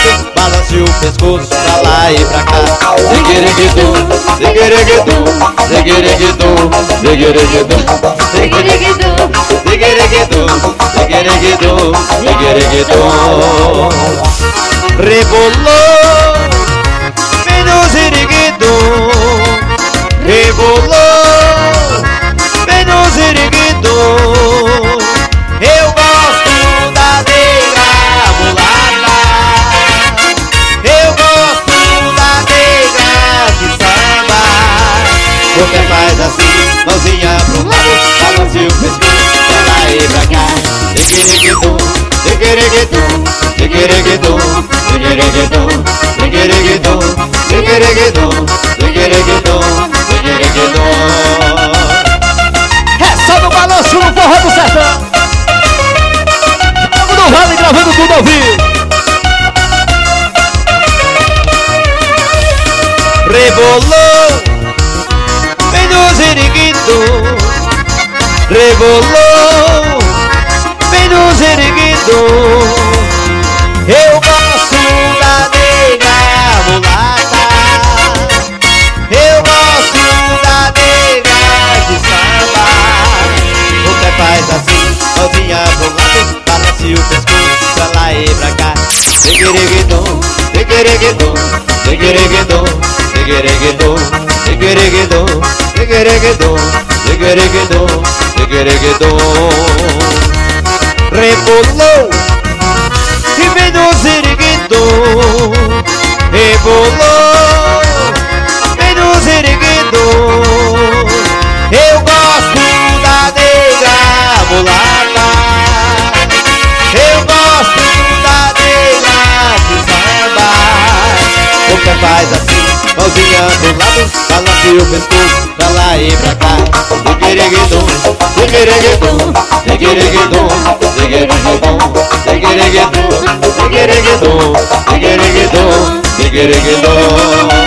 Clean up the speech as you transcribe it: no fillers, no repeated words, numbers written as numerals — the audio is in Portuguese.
lado, balance o pescoço pra lá e pra cá. Ziguereguedu, ziguereguedu, ziguereguedu, ziguereguedu, ziguereguedu, ziguereguedu, ziguereguedu, ziguereguedu. Rebolou, vem no ziriguedu. Rebolou, vem no ziriguedu. Eu gosto da negra mulata. Eu gosto da negra que samba. Você faz assim, mãozinha pro lado, balance o pescoço pra lá e pra cá. Ziguereguedu, ziguereguedu, ziguereguedu, ziguereguedu, ziguereguedu, ziguereguedu, ziguereguedu, ziguereguedu. É só no balanço no forró do sertão. Fogo do Vale gravando tudo ao vivo. Rebolou, vem no ziriguido. Rebolou, vem no ziriguido. Eu gosto da negra mulata. Eu gosto da negra que samba. O pé faz assim, mãozinha pro lado, balance o pescoço pra lá e pra cá. Ziguereguedu, ziguereguedu, ziguereguedu, ziguereguedu, ziguereguedu, ziguereguedu, ziguereguedu, ziguereguedu. Rebolou e vem no ziriguedu. Rebolou, vem no ziriguedu. Eu gosto da negra mulata. Eu gosto da negra que samba. O pé faz assim, mãozinha do lado, balance o pescoço pra lá e pra cá. Ziguereguedu, ziguereguedu, ziguereguedu, ziguereguedu, ziguereguedu, ziguereguedu, ziguereguedu, ziguereguedu.